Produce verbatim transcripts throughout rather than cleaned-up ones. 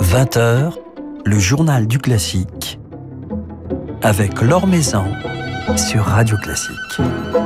vingt heures, le journal du classique avec Laure Maison sur Radio Classique.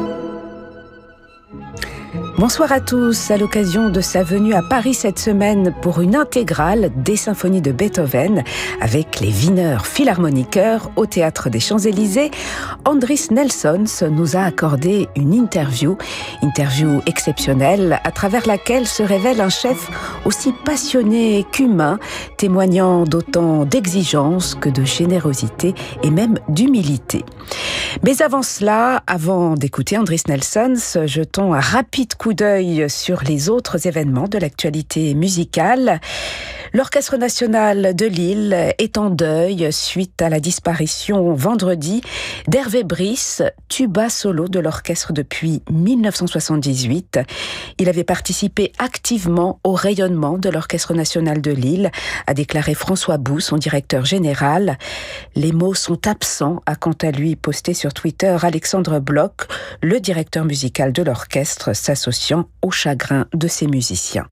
Bonsoir à tous. À l'occasion de sa venue à Paris cette semaine pour une intégrale des symphonies de Beethoven avec les Wiener Philharmoniker au Théâtre des Champs-Élysées, Andris Nelsons nous a accordé une interview, interview exceptionnelle à travers laquelle se révèle un chef aussi passionné qu'humain, témoignant d'autant d'exigence que de générosité et même d'humilité. Mais avant cela, avant d'écouter Andris Nelsons, jetons un rapide coup d'œil sur les autres événements de l'actualité musicale. L'Orchestre national de Lille est en deuil suite à la disparition vendredi d'Hervé Brice, tuba solo de l'orchestre depuis dix-neuf cent soixante-dix-huit. Il avait participé activement au rayonnement de l'Orchestre national de Lille, a déclaré François Bou, son directeur général. Les mots sont absents, a quant à lui posté sur Twitter Alexandre Bloch, le directeur musical de l'orchestre, s'associant au chagrin de ses musiciens.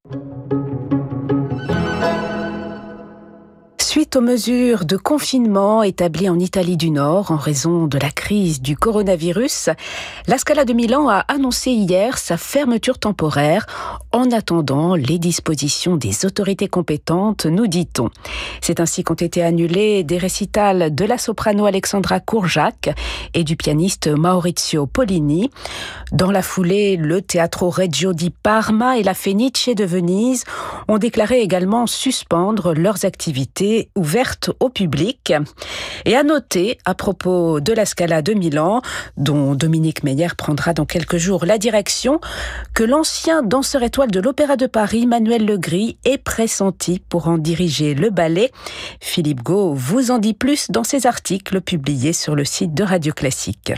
Suite aux mesures de confinement établies en Italie du Nord en raison de la crise du coronavirus, la Scala de Milan a annoncé hier sa fermeture temporaire en attendant les dispositions des autorités compétentes, nous dit-on. C'est ainsi qu'ont été annulés des récitals de la soprano Alexandra Courjac et du pianiste Maurizio Pollini. Dans la foulée, le Teatro Regio di Parma et la Fenice de Venise ont déclaré également suspendre leurs activités ouvertes au public. Et à noter, à propos de la Scala de Milan, dont Dominique Meyer prendra dans quelques jours la direction, que l'ancien danseur étoile de l'Opéra de Paris, Manuel Legris, est pressenti pour en diriger le ballet. Philippe Gau vous en dit plus dans ses articles publiés sur le site de Radio Classique.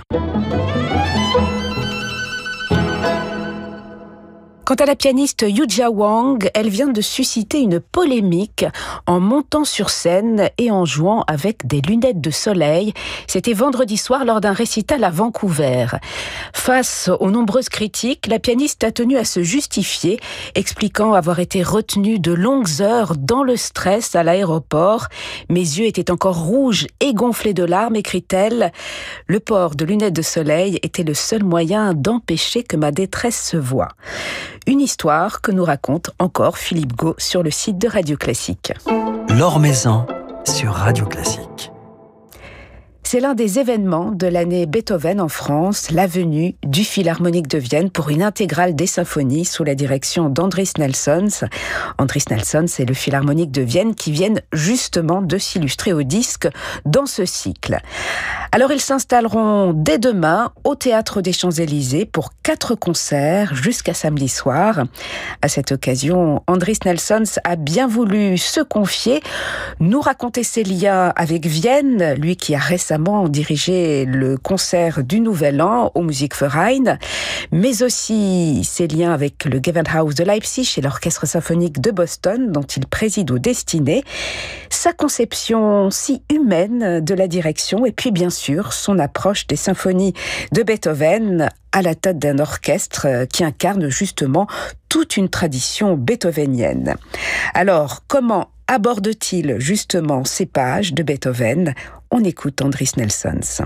Quant à la pianiste Yuja Wang, elle vient de susciter une polémique en montant sur scène et en jouant avec des lunettes de soleil. C'était vendredi soir lors d'un récital à Vancouver. Face aux nombreuses critiques, la pianiste a tenu à se justifier, expliquant avoir été retenue de longues heures dans le stress à l'aéroport. Mes yeux étaient encore rouges et gonflés de larmes, écrit-elle. Le port de lunettes de soleil était le seul moyen d'empêcher que ma détresse se voie. Une histoire que nous raconte encore Philippe Gau sur le site de Radio Classique. Laure Maison sur Radio Classique. C'est l'un des événements de l'année Beethoven en France, la venue du Philharmonique de Vienne pour une intégrale des symphonies sous la direction d'Andris Nelsons. Andris Nelsons, c'est le Philharmonique de Vienne qui viennent justement de s'illustrer au disque dans ce cycle. Alors ils s'installeront dès demain au Théâtre des Champs-Élysées pour quatre concerts jusqu'à samedi soir. À cette occasion, Andris Nelsons a bien voulu se confier, nous raconter ses liens avec Vienne, lui qui a récemment dirigé le concert du Nouvel An au Musikverein, mais aussi ses liens avec le Gewandhaus de Leipzig et l'Orchestre symphonique de Boston, dont il préside aux destinées, sa conception si humaine de la direction, et puis bien sûr son approche des symphonies de Beethoven à la tête d'un orchestre qui incarne justement toute une tradition beethovenienne. Alors, comment aborde-t-il justement ces pages de Beethoven ? On écoute Andris Nelsons.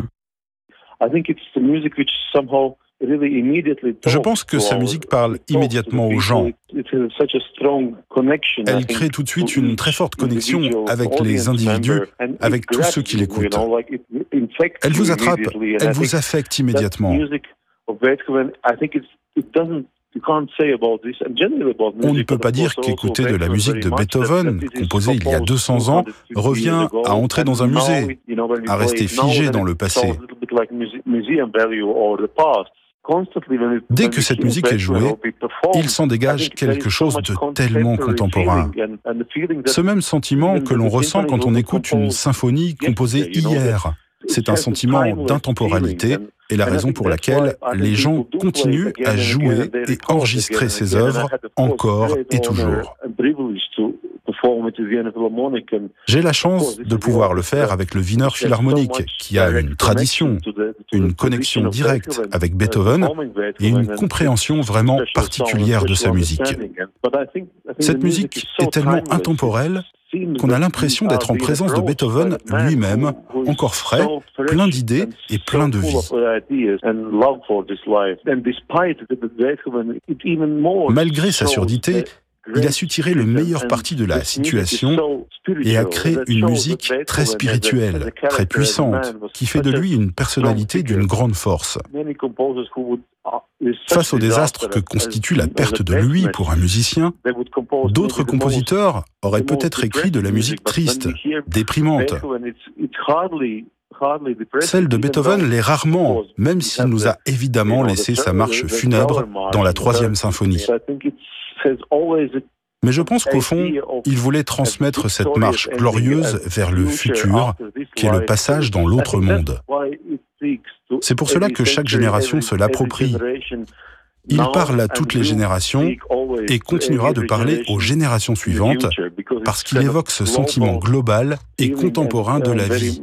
Je pense que sa musique parle immédiatement aux gens. Elle crée tout de suite une très forte connexion avec les individus, avec tous ceux qui l'écoutent. Elle vous attrape, elle vous affecte immédiatement. On ne peut pas dire qu'écouter de la musique de Beethoven, composée il y a deux cents ans, revient à entrer dans un musée, à rester figé dans le passé. Dès que cette musique est jouée, il s'en dégage quelque chose de tellement contemporain. Ce même sentiment que l'on ressent quand on écoute une symphonie composée hier. C'est un sentiment d'intemporalité et la raison pour laquelle les gens continuent à jouer et enregistrer ces œuvres encore et toujours. J'ai la chance de pouvoir le faire avec le Wiener Philharmonique, qui a une tradition, une connexion directe avec Beethoven et une compréhension vraiment particulière de sa musique. Cette musique est tellement intemporelle qu'on a l'impression d'être en présence de Beethoven lui-même, encore frais, plein d'idées et plein de vie. Malgré sa surdité, il a su tirer le meilleur parti de la situation et a créé une musique très spirituelle, très puissante, qui fait de lui une personnalité d'une grande force. Face au désastre que constitue la perte de lui pour un musicien, d'autres compositeurs auraient peut-être écrit de la musique triste, déprimante. Celle de Beethoven l'est rarement, même s'il nous a évidemment laissé sa marche funèbre dans la troisième symphonie. Mais je pense qu'au fond, il voulait transmettre cette marche glorieuse vers le futur, qui est le passage dans l'autre monde. C'est pour cela que chaque génération se l'approprie. Il parle à toutes les générations et continuera de parler aux générations suivantes, parce qu'il évoque ce sentiment global et contemporain de la vie.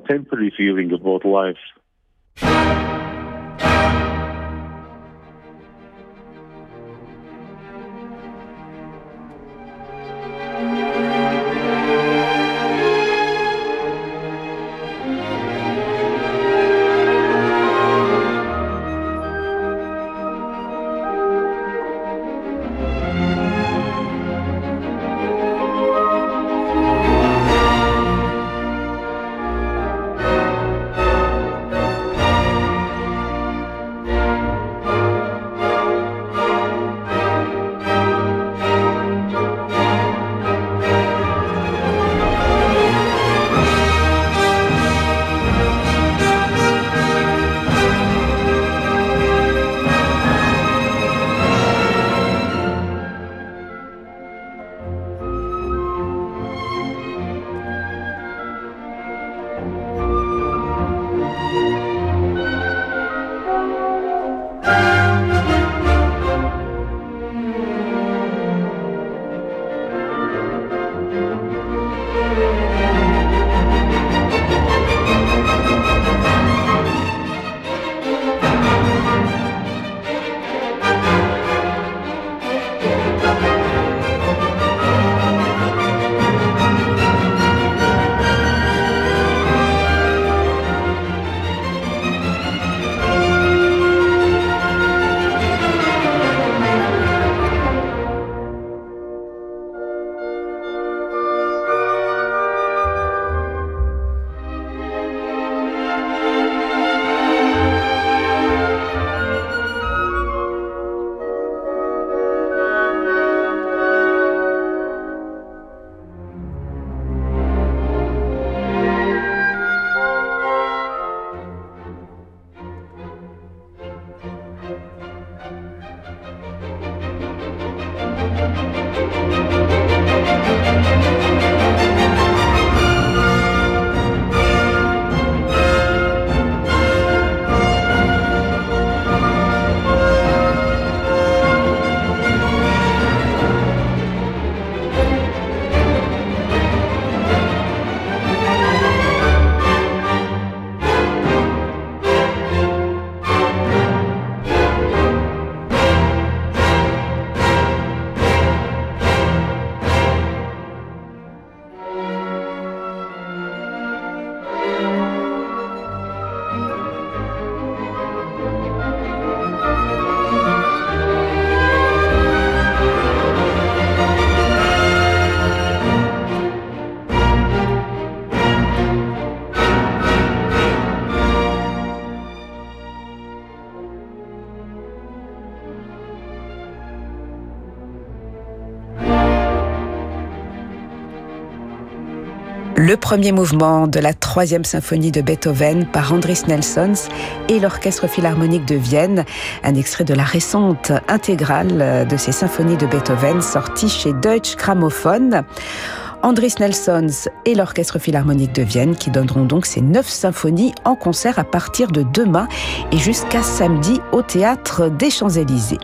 Le premier mouvement de la troisième symphonie de Beethoven par Andris Nelsons et l'Orchestre Philharmonique de Vienne, un extrait de la récente intégrale de ces symphonies de Beethoven sortie chez Deutsche Grammophon. Andris Nelsons et l'Orchestre Philharmonique de Vienne qui donneront donc ces neuf symphonies en concert à partir de demain et jusqu'à samedi au Théâtre des Champs-Élysées.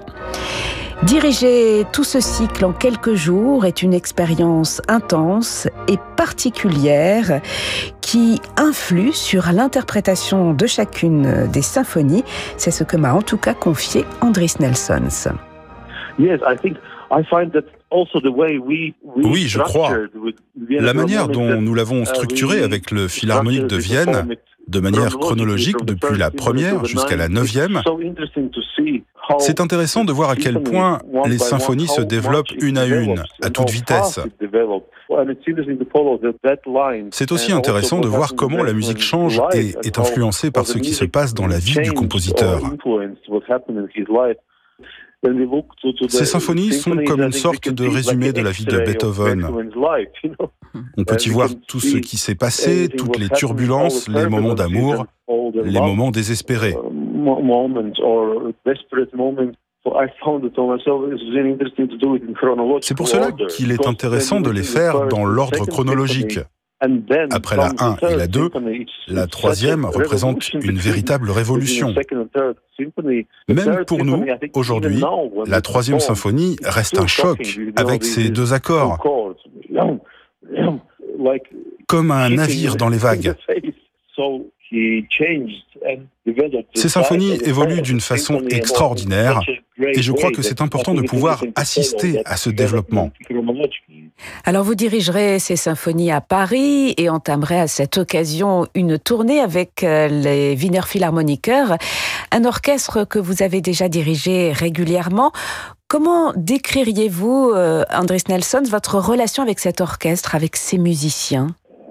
Diriger tout ce cycle en quelques jours est une expérience intense et particulière qui influe sur l'interprétation de chacune des symphonies. C'est ce que m'a en tout cas confié Andris Nelsons. Yes, I think Oui, je crois. La manière dont nous l'avons structuré avec le Philharmonique de Vienne, de manière chronologique depuis la première jusqu'à la neuvième, c'est intéressant de voir à quel point les symphonies se développent une à une, à toute vitesse. C'est aussi intéressant de voir comment la musique change et est influencée par ce qui se passe dans la vie du compositeur. Ces symphonies sont comme une sorte de résumé de la vie de Beethoven. On peut y voir tout ce qui s'est passé, toutes les turbulences, les moments d'amour, les moments désespérés. C'est pour cela qu'il est intéressant de les faire dans l'ordre chronologique. Après la un et la deux, la troisième représente une véritable révolution. Même pour nous, aujourd'hui, la troisième symphonie reste un choc avec ses deux accords, comme un navire dans les vagues. Ces symphonies évoluent d'une façon extraordinaire et je crois que c'est important de pouvoir assister à ce développement. Alors vous dirigerez ces symphonies à Paris et entamerez à cette occasion une tournée avec les Wiener Philharmoniker, un orchestre que vous avez déjà dirigé régulièrement. Comment décririez-vous, euh, Andris Nelsons, votre relation avec cet orchestre, avec ces musiciens ?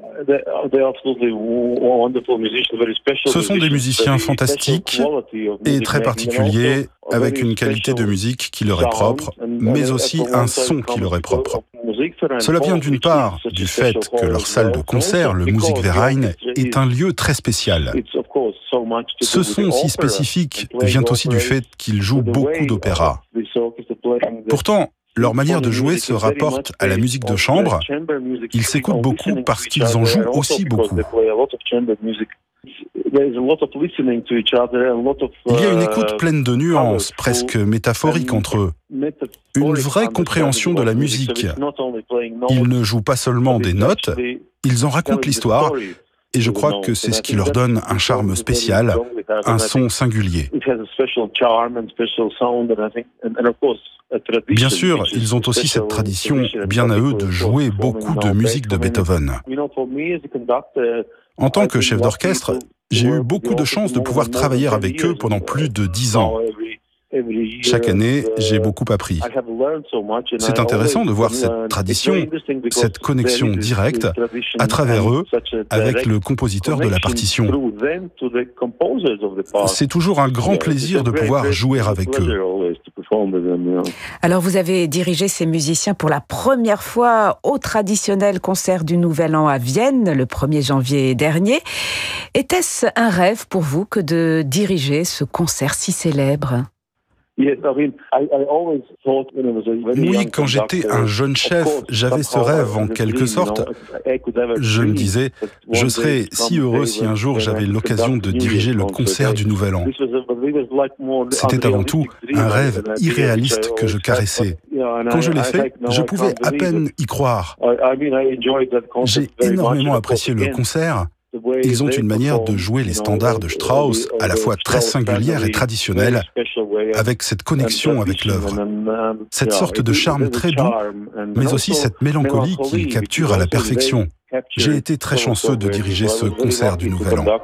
Ce sont des musiciens fantastiques et très particuliers, avec une qualité de musique qui leur est propre, mais aussi un son qui leur est propre. Cela vient d'une part du fait que leur salle de concert, le Musikverein, est un lieu très spécial. Ce son si spécifique vient aussi du fait qu'ils jouent beaucoup d'opéra. Pourtant, leur manière de jouer se rapporte à la musique de chambre. Ils s'écoutent beaucoup parce qu'ils en jouent aussi beaucoup. Il y a une écoute pleine de nuances, presque métaphoriques entre eux. Une vraie compréhension de la musique. Ils ne jouent pas seulement des notes, ils en racontent l'histoire. Et je crois que c'est ce qui leur donne un charme spécial, un son singulier. Bien sûr, ils ont aussi cette tradition, bien à eux, de jouer beaucoup de musique de Beethoven. En tant que chef d'orchestre, j'ai eu beaucoup de chance de pouvoir travailler avec eux pendant plus de dix ans. Chaque année, j'ai beaucoup appris. C'est intéressant de voir cette tradition, cette connexion directe à travers eux avec le compositeur de la partition. C'est toujours un grand plaisir de pouvoir jouer avec eux. Alors vous avez dirigé ces musiciens pour la première fois au traditionnel concert du Nouvel An à Vienne, le premier janvier dernier. Était-ce un rêve pour vous que de diriger ce concert si célèbre ? Oui, quand j'étais un jeune chef, j'avais ce rêve en quelque sorte. Je me disais, je serais si heureux si un jour j'avais l'occasion de diriger le concert du Nouvel An. C'était avant tout un rêve irréaliste que je caressais. Quand je l'ai fait, je pouvais à peine y croire. J'ai énormément apprécié le concert. Ils ont une manière de jouer les standards de Strauss, à la fois très singulière et traditionnelle, avec cette connexion avec l'œuvre. Cette sorte de charme très doux, mais aussi cette mélancolie qu'ils capturent à la perfection. J'ai été très chanceux de diriger ce concert du Nouvel An.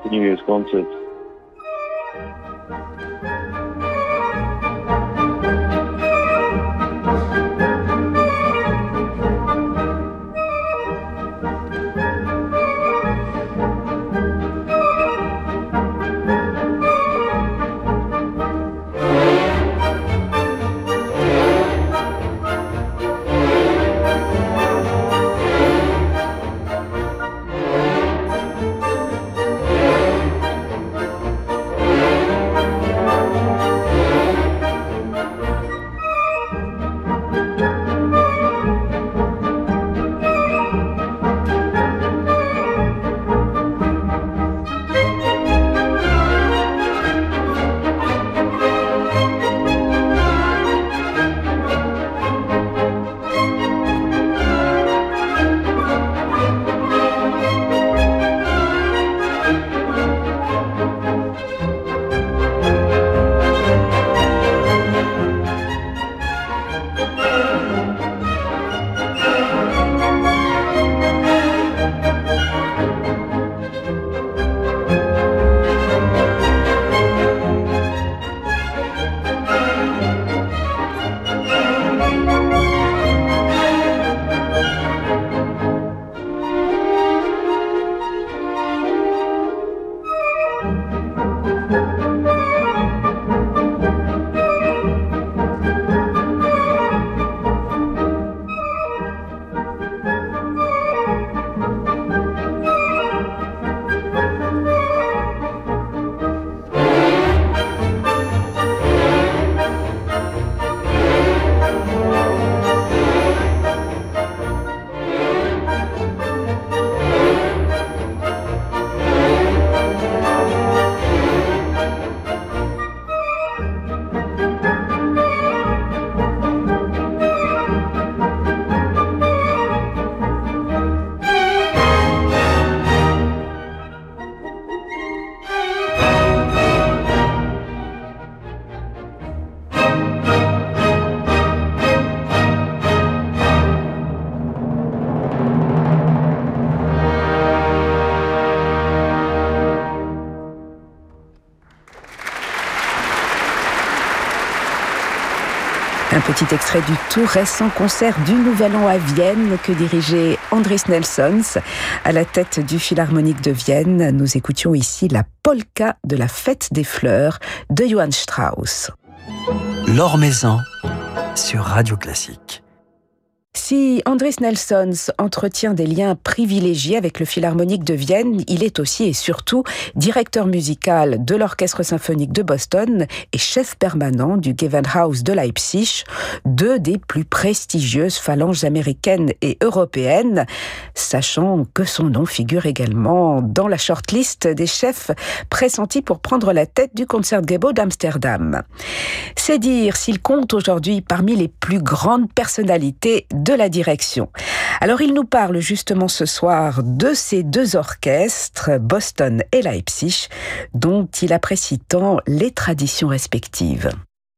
Un petit extrait du tout récent concert du Nouvel An à Vienne que dirigeait Andris Nelsons. À la tête du Philharmonique de Vienne, nous écoutions ici la polka de la Fête des Fleurs de Johann Strauss. Laure Maison sur Radio Classique. Si Andris Nelsons entretient des liens privilégiés avec le Philharmonique de Vienne, il est aussi et surtout directeur musical de l'Orchestre symphonique de Boston et chef permanent du Gewandhaus de Leipzig, deux des plus prestigieuses phalanges américaines et européennes, sachant que son nom figure également dans la shortlist des chefs pressentis pour prendre la tête du Concertgebouw d'Amsterdam. C'est dire s'il compte aujourd'hui parmi les plus grandes personnalités de la direction. Alors il nous parle justement ce soir de ces deux orchestres, Boston et Leipzig, dont il apprécie tant les traditions respectives.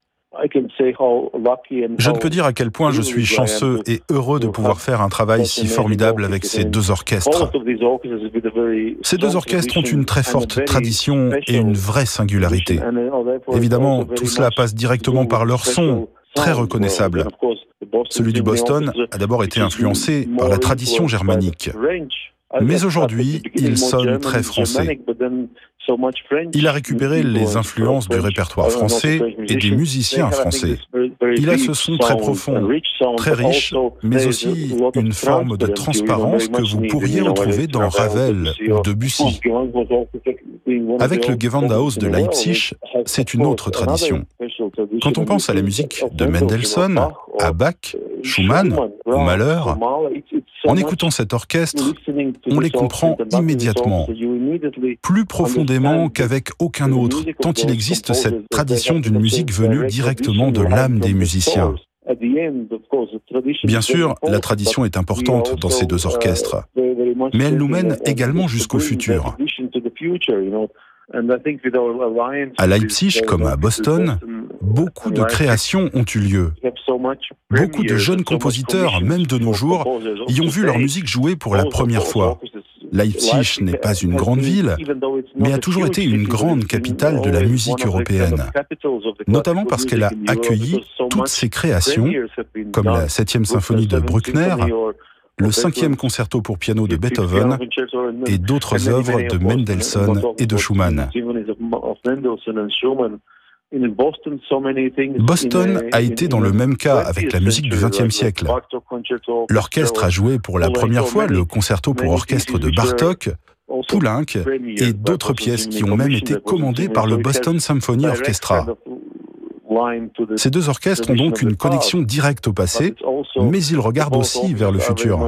Je ne peux dire à quel point je suis chanceux et heureux de pouvoir faire un travail si formidable avec ces deux orchestres. Ces deux orchestres ont une très forte tradition et une vraie singularité. Évidemment, tout cela passe directement par leur son, très reconnaissable. Celui du Boston a d'abord été influencé par la tradition germanique. Mais aujourd'hui, il sonne très français. Il a récupéré les influences du répertoire français et des musiciens français. Il a ce son très profond, très riche, mais aussi une forme de transparence que vous pourriez retrouver dans Ravel ou Debussy. Avec le Gewandhaus de Leipzig, c'est une autre tradition. Quand on pense à la musique de Mendelssohn, à Bach, Schumann ou Mahler, en écoutant cet orchestre, on les comprend immédiatement, plus profondément qu'avec aucun autre, tant il existe cette tradition d'une musique venue directement de l'âme des musiciens. Bien sûr, la tradition est importante dans ces deux orchestres, mais elle nous mène également jusqu'au futur. À Leipzig comme à Boston, beaucoup de créations ont eu lieu. Beaucoup de jeunes compositeurs, même de nos jours, y ont vu leur musique jouée pour la première fois. Leipzig n'est pas une grande ville, mais a toujours été une grande capitale de la musique européenne, notamment parce qu'elle a accueilli toutes ces créations, comme la septième symphonie de Bruckner, le cinquième concerto pour piano de Beethoven et d'autres œuvres de Mendelssohn et de Schumann. Boston a été dans le même cas avec la musique du vingtième siècle. L'orchestre a joué pour la première fois le concerto pour orchestre de Bartók, Poulenc et d'autres pièces qui ont même été commandées par le Boston Symphony Orchestra. Ces deux orchestres ont donc une connexion directe au passé, mais ils regardent aussi vers le futur.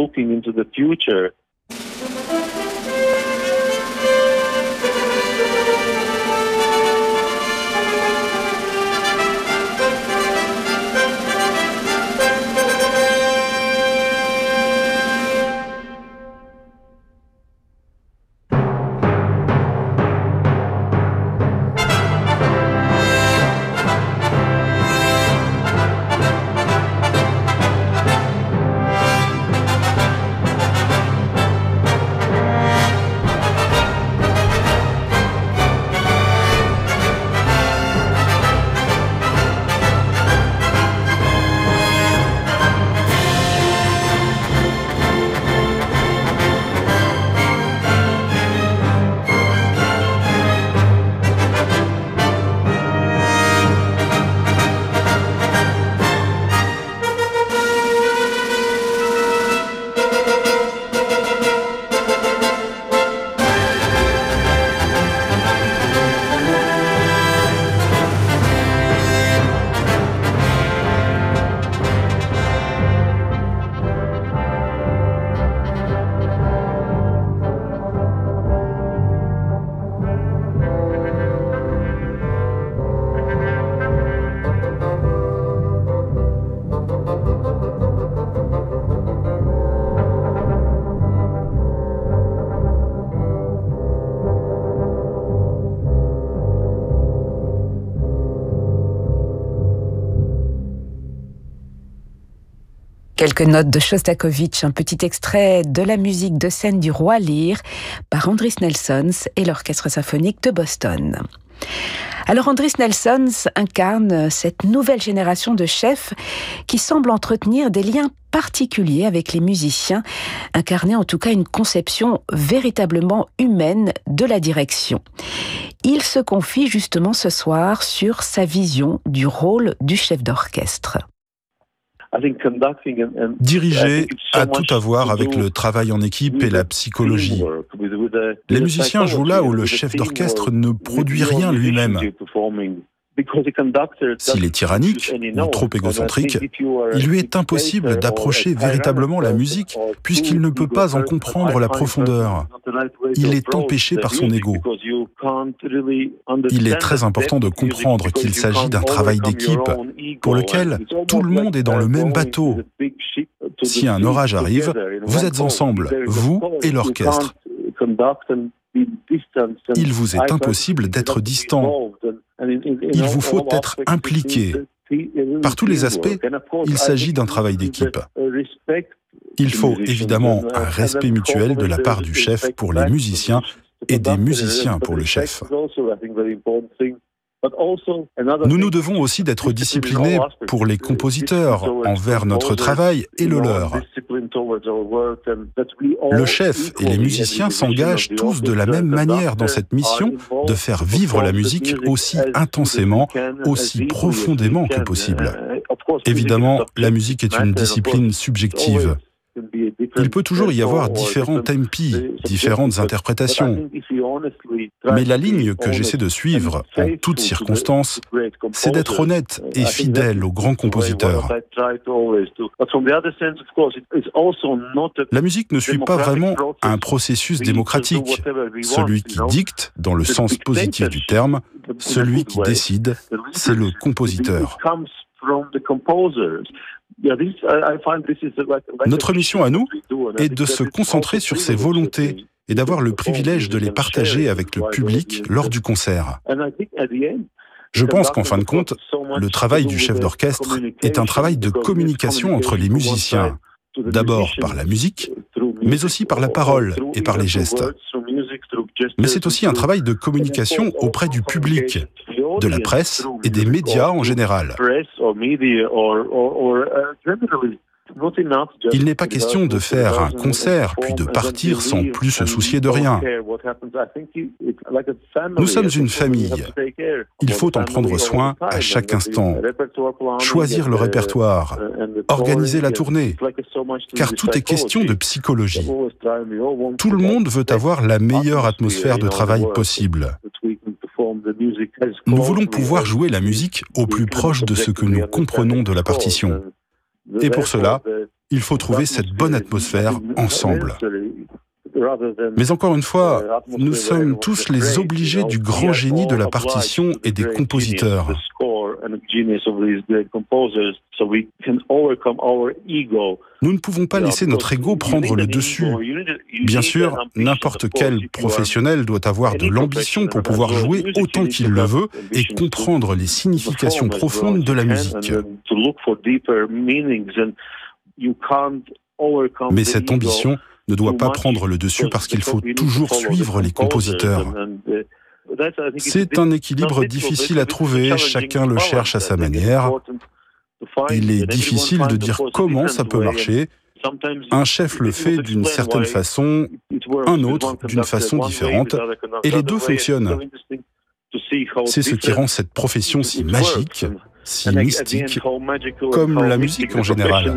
Quelques notes de Shostakovich, un petit extrait de la musique de scène du Roi Lear par Andris Nelsons et l'Orchestre symphonique de Boston. Alors Andris Nelsons incarne cette nouvelle génération de chefs qui semble entretenir des liens particuliers avec les musiciens, incarner en tout cas une conception véritablement humaine de la direction. Il se confie justement ce soir sur sa vision du rôle du chef d'orchestre. Diriger a tout à voir avec le travail en équipe et la psychologie. Les musiciens jouent là où le chef d'orchestre ne produit rien lui-même. S'il est tyrannique ou trop égocentrique, il lui est impossible d'approcher véritablement la musique puisqu'il ne peut pas en comprendre la profondeur. Il est empêché par son ego. Il est très important de comprendre qu'il s'agit d'un travail d'équipe pour lequel tout le monde est dans le même bateau. Si un orage arrive, vous êtes ensemble, vous et l'orchestre. Il vous est impossible d'être distant. Il vous faut être impliqué. Par tous les aspects, il s'agit d'un travail d'équipe. Il faut évidemment un respect mutuel de la part du chef pour les musiciens et des musiciens pour le chef. Nous nous devons aussi d'être disciplinés pour les compositeurs envers notre travail et le leur. Le chef et les musiciens s'engagent tous de la même manière dans cette mission de faire vivre la musique aussi intensément, aussi profondément que possible. Évidemment, la musique est une discipline subjective. Il peut toujours y avoir différents tempi, différentes interprétations. Mais la ligne que j'essaie de suivre, en toutes circonstances, c'est d'être honnête et fidèle aux grands compositeurs. La musique ne suit pas vraiment un processus démocratique. Celui qui dicte, dans le sens positif du terme, celui qui décide, c'est le compositeur. Notre mission à nous est de se concentrer sur ses volontés et d'avoir le privilège de les partager avec le public lors du concert. Je pense qu'en fin de compte, le travail du chef d'orchestre est un travail de communication entre les musiciens, d'abord par la musique, mais aussi par la parole et par les gestes. Mais c'est aussi un travail de communication auprès du public, de la presse et des médias en général. Il n'est pas question de faire un concert puis de partir sans plus se soucier de rien. Nous sommes une famille. Il faut en prendre soin à chaque instant. Choisir le répertoire, organiser la tournée, car tout est question de psychologie. Tout le monde veut avoir la meilleure atmosphère de travail possible. Nous voulons pouvoir jouer la musique au plus proche de ce que nous comprenons de la partition. Et pour cela, il faut trouver cette bonne atmosphère ensemble. Mais encore une fois, nous sommes tous les obligés du grand génie de la partition et des compositeurs. Nous ne pouvons pas laisser notre ego prendre le dessus. Bien sûr, n'importe quel professionnel doit avoir de l'ambition pour pouvoir jouer autant qu'il le veut et comprendre les significations profondes de la musique. Mais cette ambition ne doit pas prendre le dessus parce qu'il faut toujours suivre les compositeurs. C'est un équilibre difficile à trouver, chacun le cherche à sa manière. Il est difficile de dire comment ça peut marcher. Un chef le fait d'une certaine façon, un autre d'une façon différente, et les deux fonctionnent. C'est ce qui rend cette profession si magique, si mystique, comme la musique en général.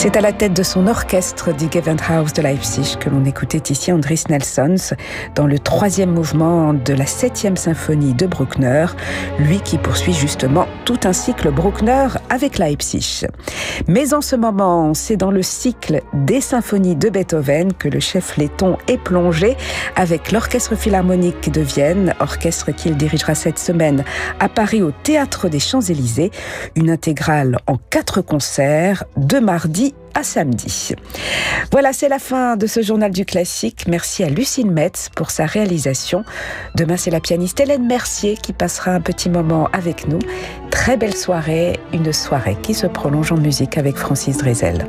C'est à la tête de son orchestre du Gewandhaus de Leipzig que l'on écoutait ici Andris Nelsons dans le troisième mouvement de la septième symphonie de Bruckner, lui qui poursuit justement tout un cycle Bruckner avec Leipzig. Mais en ce moment, c'est dans le cycle des symphonies de Beethoven que le chef letton est plongé avec l'Orchestre Philharmonique de Vienne, orchestre qu'il dirigera cette semaine à Paris au Théâtre des Champs-Élysées, une intégrale en quatre concerts de mardi à samedi. Voilà, c'est la fin de ce journal du classique. Merci à Lucine Metz pour sa réalisation. Demain, c'est la pianiste Hélène Mercier qui passera un petit moment avec nous. Très belle soirée, une soirée qui se prolonge en musique avec Francis Drezel.